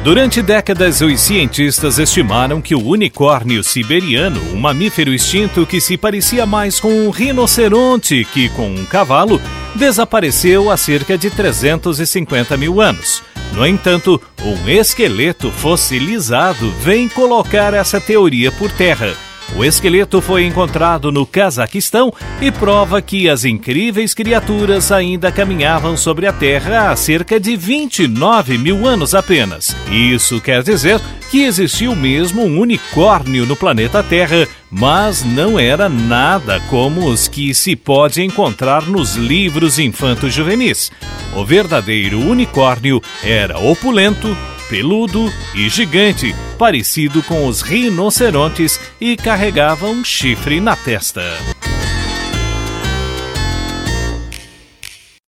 Durante décadas, os cientistas estimaram que o unicórnio siberiano, um mamífero extinto que se parecia mais com um rinoceronte que com um cavalo, desapareceu há cerca de 350 mil anos. No entanto, um esqueleto fossilizado vem colocar essa teoria por terra. O esqueleto foi encontrado no Cazaquistão e prova que as incríveis criaturas ainda caminhavam sobre a Terra há cerca de 29 mil anos apenas. Isso quer dizer que existiu mesmo um unicórnio no planeta Terra, mas não era nada como os que se pode encontrar nos livros infanto-juvenis. O verdadeiro unicórnio era opulento, peludo e gigante, parecido com os rinocerontes, e carregava um chifre na testa.